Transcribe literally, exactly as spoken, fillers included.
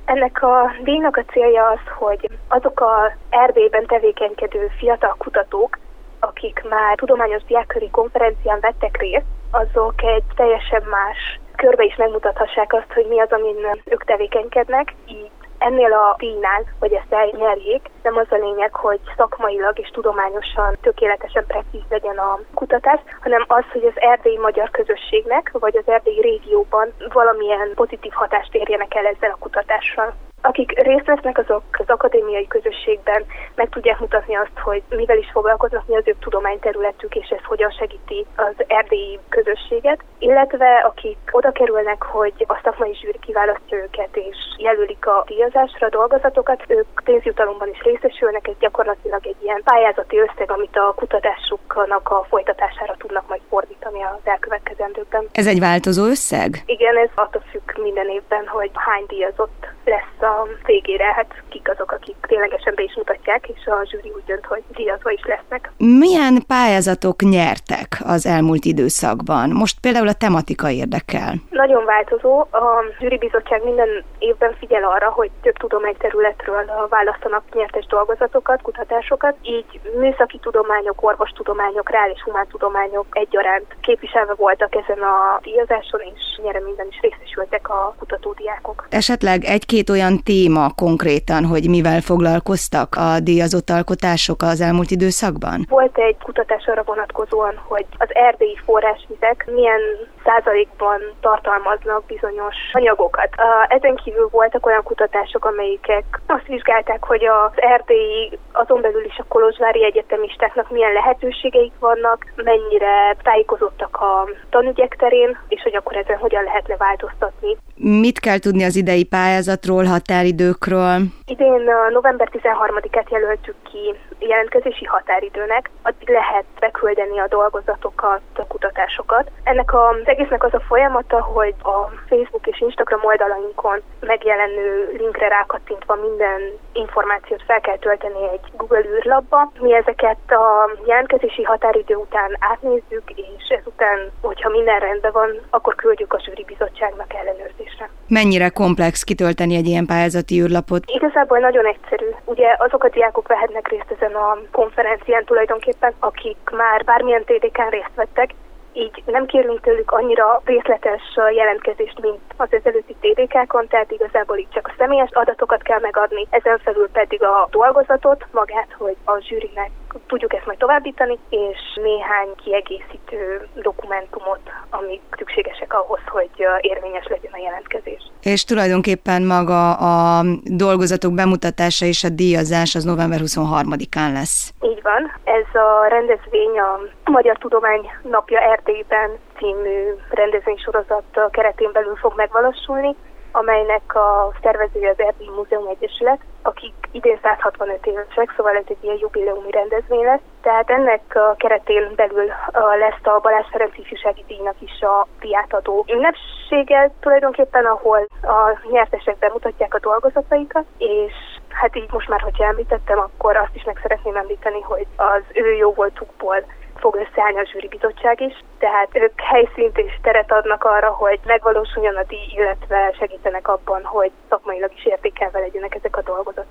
Ennek a díjnak a célja az, hogy azok az Erdélyben tevékenykedő fiatal kutatók, akik már tudományos diákköri konferencián vettek részt, azok egy teljesen más körbe is megmutathassák azt, hogy mi az, amin ők tevékenykednek. Így ennél a díjnál, hogy ezt elnyerjék, nem az a lényeg, hogy szakmailag és tudományosan tökéletesen precíz legyen a kutatás, hanem az, hogy az erdélyi magyar közösségnek, vagy az erdélyi régióban valamilyen pozitív hatást érjenek el ezzel a kutatással. Akik részt vesznek, azok az akadémiai közösségben meg tudják mutatni azt, hogy mivel is foglalkoznak, mi az ő tudományterületük, és ez hogyan segíti az erdélyi közösséget, illetve akik oda kerülnek, hogy a szakmai zsűri kiválasztja őket, és jelölik a díjazásra a dolgozatokat, ők pénzjutalomban is részesülnek, ez gyakorlatilag egy ilyen pályázati összeg, amit a kutatásuknak a folytatására tudnak majd fordítani az elkövetkezendőkben. Ez egy változó összeg? Igen, ez attól függ minden évben, hogy hány díjazott lesz a végére, hát kik azok, akik ténylegesen be is mutatják, és a zsűri úgy dönt, hogy díjazva is lesznek. Milyen pályázatok nyertek az elmúlt időszakban? Most például a tematika érdekel. Nagyon változó. A zsűribizottság minden évben figyel arra, hogy több tudományterületről választanak nyertes dolgozatokat, kutatásokat, így műszaki tudományok, orvostudományok, reál és humántudományok egyaránt képviselve voltak ezen a díjazáson, és nyereményben is részesültek a kutatódiákok. Esetleg egy-két olyan téma konkrétan, hogy mivel foglalkoztak a díjazott alkotások az elmúlt időszakban? Volt egy kutatás arra vonatkozóan, hogy az erdélyi forrásvizek milyen százalékban tartalmaznak bizonyos anyagokat. Ezen kívül voltak olyan kutatások, amelyikek azt vizsgálták, hogy az erdélyi, azon belül is a kolozsvári egyetemistáknak milyen lehetőségeik vannak, mennyire tájékozottak a tanügyek terén, és hogy akkor ezen hogyan lehet leváltoztatni. Mit kell tudni az idei pályázatról, határidőkről? Idén november tizenharmadikát jelöltük ki jelentkezési határidőnek, addig lehet beküldeni a dolgozatokat, a kutatásokat. Ennek az egésznek az a folyamata, hogy a Facebook és Instagram oldalainkon megjelenő linkre rákattintva minden információt fel kell tölteni egy Google űrlapba. Mi ezeket a jelentkezési határidő után átnézzük, és ezután, hogyha minden rendben van, akkor küldjük a zsűribizottságnak ellenőrzésre. Mennyire komplex kitölteni egy ilyen pályázati űrlapot? Igazából nagyon egyszerű. Ugye azok a diákok vehetnek részt ezen a konferencián tulajdonképpen, akik már bármilyen té dé kán részt vettek, így nem kérünk tőlük annyira részletes jelentkezést, mint az ezelőtti té dé kákon, tehát igazából így csak a személyes adatokat kell megadni, ezen felül pedig a dolgozatot, magát, hogy a zsűrinek tudjuk ezt majd továbbítani, és néhány kiegészítő dokumentumot, amik szükségesek ahhoz, hogy érvényes legyen a jelentkezés. És tulajdonképpen maga a dolgozatok bemutatása és a díjazás az november huszonharmadikán lesz. Így van. Ez a rendezvény a Magyar Tudomány Napja Erdélyben című rendezvénysorozat keretén belül fog megvalósulni, amelynek a szervezője az Erdélyi Múzeum Egyesület, akik idén száz hatvanöt évesek, szóval ez egy ilyen jubileumi rendezvény lesz. Tehát ennek a keretén belül lesz a Balázs Ferenc ifjúsági díjnak is a díjátadó ünnepsége tulajdonképpen, ahol a nyertesek bemutatják a dolgozataikat, és hát így most már, hogyha említettem, akkor azt is meg szeretném említeni, hogy az ő jóvoltukból fog összeállni a zsűribizottság is, tehát ők helyszínt és teret adnak arra, hogy megvalósuljon a díj, illetve segítenek abban, hogy szakmailag is értékelve legyenek ezek a dolgozatok.